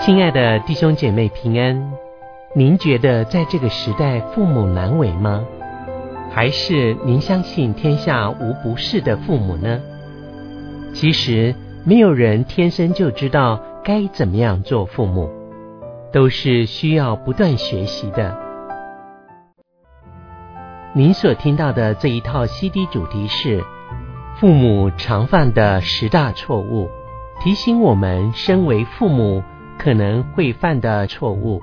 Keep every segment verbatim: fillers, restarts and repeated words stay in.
亲爱的弟兄姐妹平安，您觉得在这个时代父母难为吗？还是您相信天下无不是的父母呢？其实没有人天生就知道该怎么样做父母，都是需要不断学习的。您所听到的这一套 C D 主题是父母常犯的十大错误，提醒我们身为父母可能会犯的错误。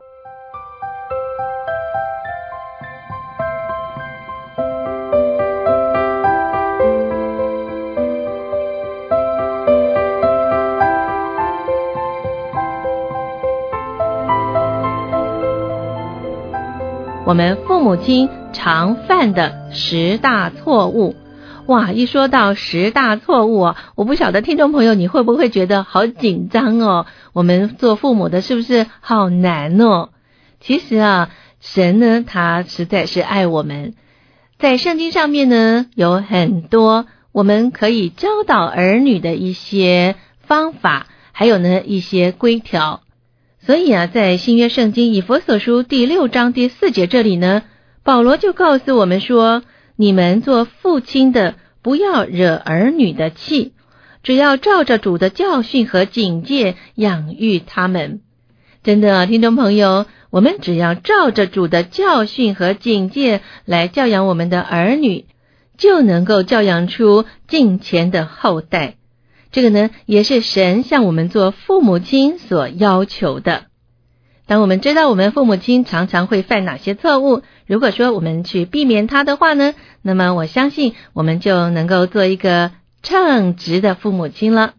我们父母亲常犯的十大错误。哇，一说到十大错误啊，我不晓得听众朋友你会不会觉得好紧张哦？我们做父母的是不是好难哦？其实啊，神呢，他实在是爱我们。在圣经上面呢，有很多我们可以教导儿女的一些方法，还有呢一些规条。所以啊，在新约圣经以弗所书第六章第四节这里呢，保罗就告诉我们说，你们做父亲的不要惹儿女的气，只要照着主的教训和警戒养育他们。真的啊，听众朋友，我们只要照着主的教训和警戒来教养我们的儿女，就能够教养出敬虔的后代。这个呢，也是神向我们做父母亲所要求的。当我们知道我们父母亲常常会犯哪些错误，如果说我们去避免它的话呢，那么我相信我们就能够做一个称职的父母亲了。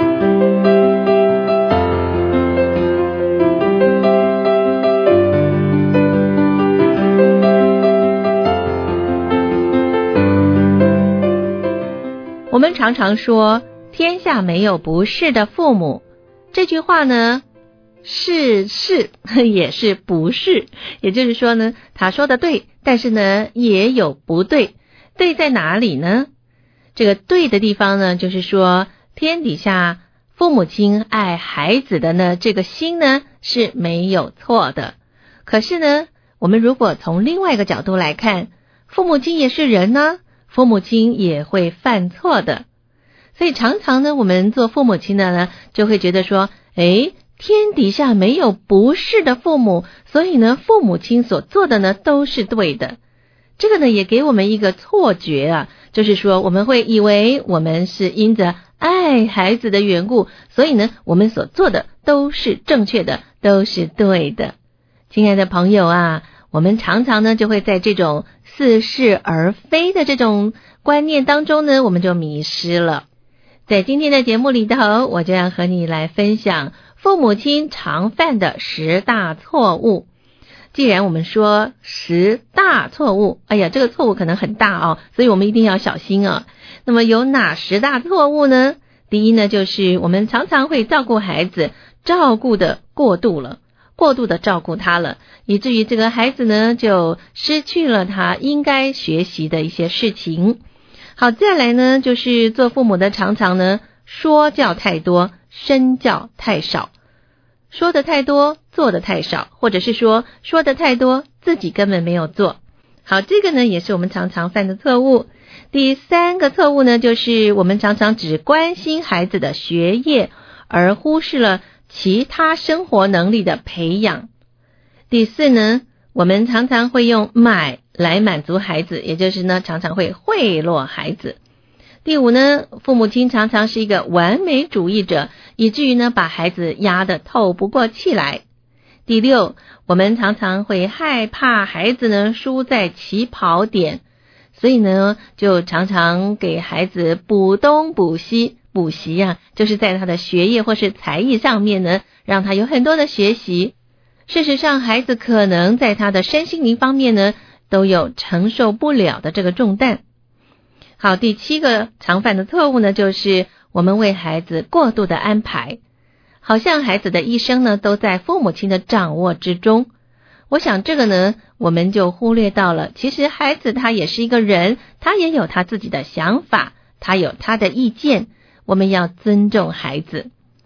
我们常常说天下没有不是的父母，这句话呢是是也是不是，也就是说呢，他说的对，但是呢也有不对。对在哪里呢？这个对的地方呢，就是说天底下父母亲爱孩子的呢，这个心呢是没有错的。可是呢，我们如果从另外一个角度来看，父母亲也是人呢，父母亲也会犯错的。所以常常呢，我们做父母亲的呢，就会觉得说，诶，天底下没有不是的父母，所以呢，父母亲所做的呢都是对的。这个呢也给我们一个错觉啊，就是说我们会以为我们是因着爱孩子的缘故，所以呢我们所做的都是正确的，都是对的。亲爱的朋友啊，我们常常呢就会在这种似是而非的这种观念当中呢，我们就迷失了。在今天的节目里头，我就要和你来分享父母亲常犯的十大错误。既然我们说十大错误，哎呀，这个错误可能很大哦，所以我们一定要小心啊。那么有哪十大错误呢？第一呢，就是我们常常会照顾孩子，照顾的过度了，过度的照顾他了，以至于这个孩子呢就失去了他应该学习的一些事情。好，再来呢，就是做父母的常常呢说教太多，身教太少。说的太多，做的太少，或者是说说的太多，自己根本没有做。好，这个呢也是我们常常犯的错误。第三个错误呢，就是我们常常只关心孩子的学业，而忽视了其他生活能力的培养。第四呢，我们常常会用买来满足孩子，也就是呢常常会贿赂孩子。第五呢，父母亲常常是一个完美主义者，以至于呢把孩子压得透不过气来。第六，我们常常会害怕孩子呢输在起跑点，所以呢就常常给孩子补东补西。补习啊，就是在他的学业或是才艺上面呢，让他有很多的学习。事实上，孩子可能在他的身心灵方面呢都有承受不了的这个重担。好，第七个常犯的错误呢，就是我们为孩子过度的安排，好像孩子的一生呢都在父母亲的掌握之中。我想这个呢，我们就忽略到了，其实孩子他也是一个人，他也有他自己的想法，他有他的意见，我们要尊重孩子。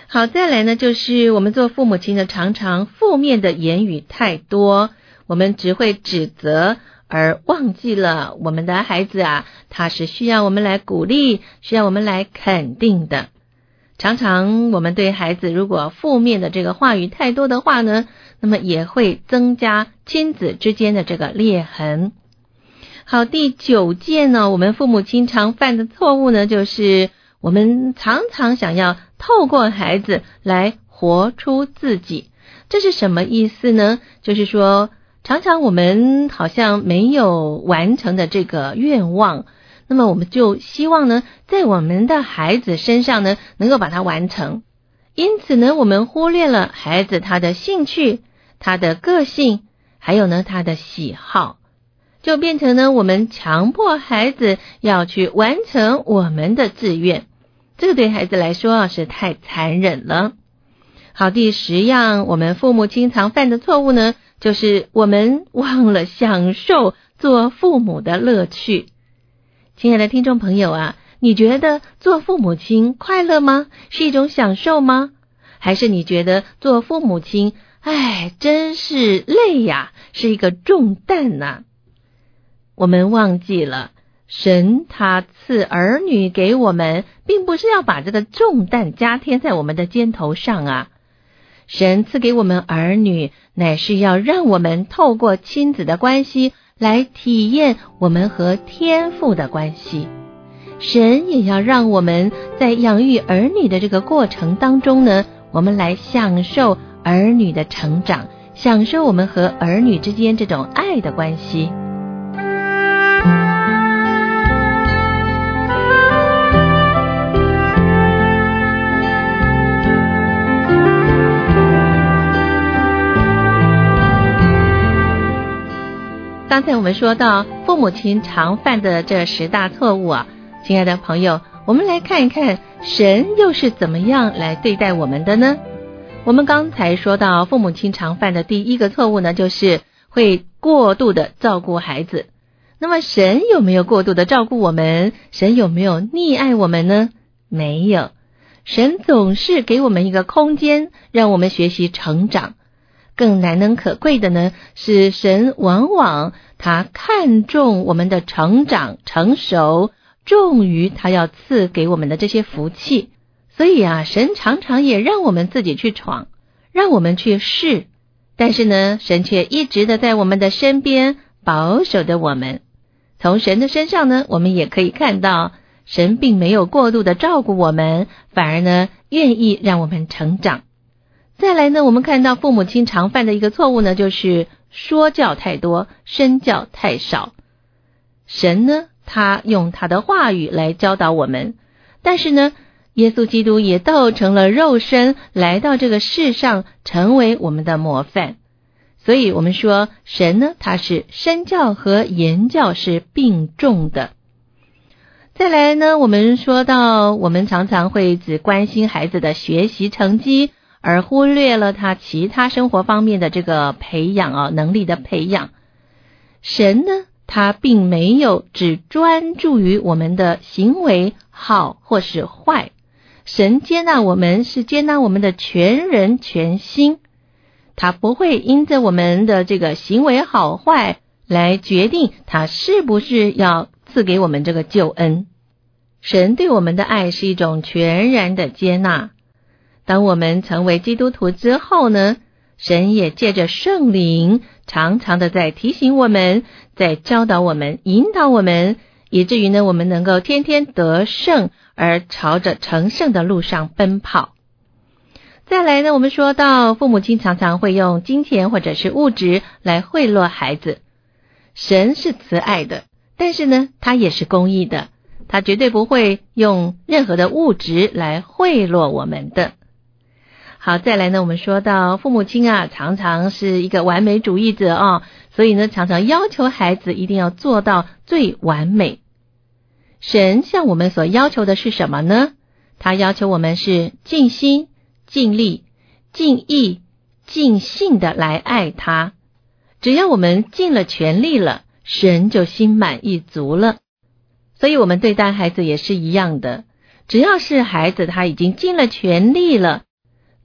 好，再来呢，就是我们做父母亲的常常负面的言语太多，我们只会指责，而忘记了我们的孩子啊，他是需要我们来鼓励，需要我们来肯定的。常常我们对孩子如果负面的这个话语太多的话呢，那么也会增加亲子之间的这个裂痕。好，第九件呢，我们父母亲常犯的错误呢，就是我们常常想要透过孩子来活出自己。这是什么意思呢？就是说常常我们好像没有完成的这个愿望，那么我们就希望呢，在我们的孩子身上呢，能够把它完成。因此呢，我们忽略了孩子他的兴趣、他的个性，还有呢他的喜好，就变成呢我们强迫孩子要去完成我们的志愿。这个对孩子来说啊是太残忍了。好，第十样我们父母亲常犯的错误呢，就是我们忘了享受做父母的乐趣。亲爱的听众朋友啊，你觉得做父母亲快乐吗？是一种享受吗？还是你觉得做父母亲，哎，真是累呀，是一个重担呐？我们忘记了，神他赐儿女给我们，并不是要把这个重担加添在我们的肩头上啊。神赐给我们儿女，乃是要让我们透过亲子的关系来体验我们和天父的关系。神也要让我们在养育儿女的这个过程当中呢，我们来享受儿女的成长，享受我们和儿女之间这种爱的关系。刚才我们说到父母亲常犯的这十大错误啊，亲爱的朋友，我们来看一看神又是怎么样来对待我们的呢？我们刚才说到父母亲常犯的第一个错误呢，就是会过度的照顾孩子。那么神有没有过度的照顾我们？神有没有溺爱我们呢？没有。神总是给我们一个空间，让我们学习成长。更难能可贵的呢，是神往往他看重我们的成长成熟，重于他要赐给我们的这些福气。所以啊，神常常也让我们自己去闯，让我们去试，但是呢，神却一直的在我们的身边保守着我们。从神的身上呢，我们也可以看到神并没有过度的照顾我们，反而呢愿意让我们成长。再来呢，我们看到父母亲常犯的一个错误呢，就是说教太多，身教太少。神呢，他用他的话语来教导我们，但是呢，耶稣基督也道成了肉身，来到这个世上，成为我们的模范。所以我们说，神呢，他是身教和言教是并重的。再来呢，我们说到，我们常常会只关心孩子的学习成绩，而忽略了他其他生活方面的这个培养啊，能力的培养。神呢，他并没有只专注于我们的行为好或是坏，神接纳我们是接纳我们的全人全心，他不会因着我们的这个行为好坏来决定他是不是要赐给我们这个救恩。神对我们的爱是一种全然的接纳。当我们成为基督徒之后呢，神也借着圣灵常常的在提醒我们，在教导我们，引导我们，以至于呢，我们能够天天得胜，而朝着成圣的路上奔跑。再来呢，我们说到父母亲常常会用金钱或者是物质来贿赂孩子。神是慈爱的，但是呢，他也是公义的，他绝对不会用任何的物质来贿赂我们的。好，再来呢，我们说到父母亲啊，常常是一个完美主义者哦，所以呢，常常要求孩子一定要做到最完美。神向我们所要求的是什么呢？他要求我们是尽心、尽力、尽意、尽性的来爱他。只要我们尽了全力了，神就心满意足了。所以我们对待孩子也是一样的，只要是孩子他已经尽了全力了，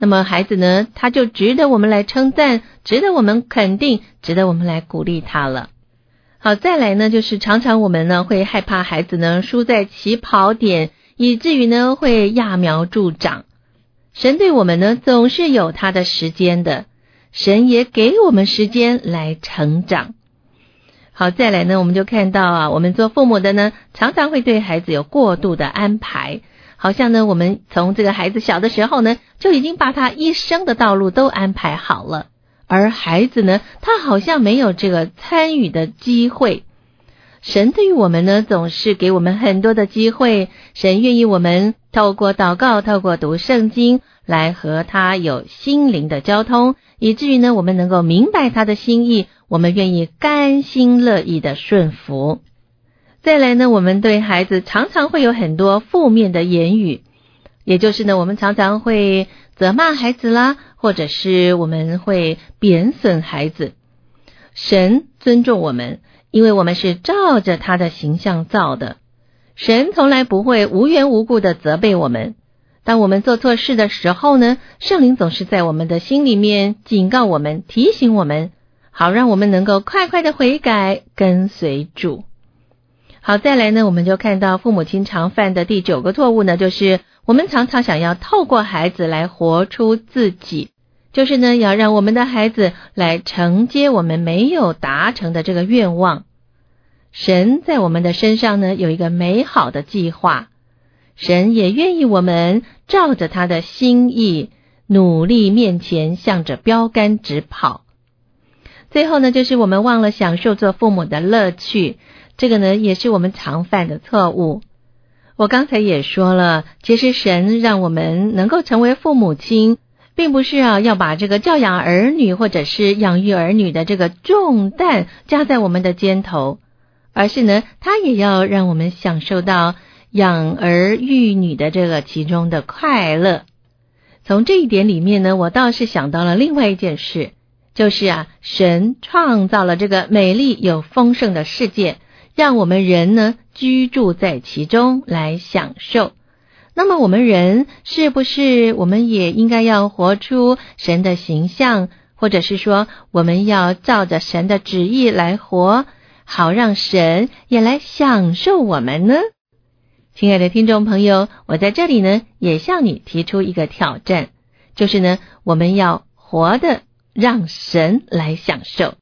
那么孩子呢，他就值得我们来称赞，值得我们肯定，值得我们来鼓励他了。好，再来呢，就是常常我们呢会害怕孩子呢输在起跑点，以至于呢会揠苗助长。神对我们呢总是有他的时间的，神也给我们时间来成长。好，再来呢，我们就看到啊，我们做父母的呢，常常会对孩子有过度的安排，好像呢，我们从这个孩子小的时候呢，就已经把他一生的道路都安排好了，而孩子呢，他好像没有这个参与的机会。神对于我们呢，总是给我们很多的机会，神愿意我们透过祷告，透过读圣经，来和他有心灵的交通，以至于呢，我们能够明白他的心意，我们愿意甘心乐意的顺服。再来呢，我们对孩子常常会有很多负面的言语，也就是呢，我们常常会责骂孩子啦，或者是我们会贬损孩子。神尊重我们，因为我们是照着他的形象造的，神从来不会无缘无故的责备我们。当我们做错事的时候呢，圣灵总是在我们的心里面警告我们，提醒我们，好让我们能够快快的悔改，跟随主。好，再来呢，我们就看到父母亲常犯的第九个错误呢，就是我们常常想要透过孩子来活出自己，就是呢，要让我们的孩子来承接我们没有达成的这个愿望。神在我们的身上呢，有一个美好的计划，神也愿意我们照着他的心意，努力面前向着标杆直跑。最后呢，就是我们忘了享受做父母的乐趣，这个呢，也是我们常犯的错误。我刚才也说了，其实神让我们能够成为父母亲，并不是啊要把这个教养儿女或者是养育儿女的这个重担加在我们的肩头，而是呢，他也要让我们享受到养儿育女的这个其中的快乐。从这一点里面呢，我倒是想到了另外一件事，就是啊，神创造了这个美丽有丰盛的世界，让我们人呢居住在其中来享受。那么我们人是不是我们也应该要活出神的形象，或者是说我们要照着神的旨意来活，好让神也来享受我们呢？亲爱的听众朋友，我在这里呢也向你提出一个挑战，就是呢我们要活的让神来享受。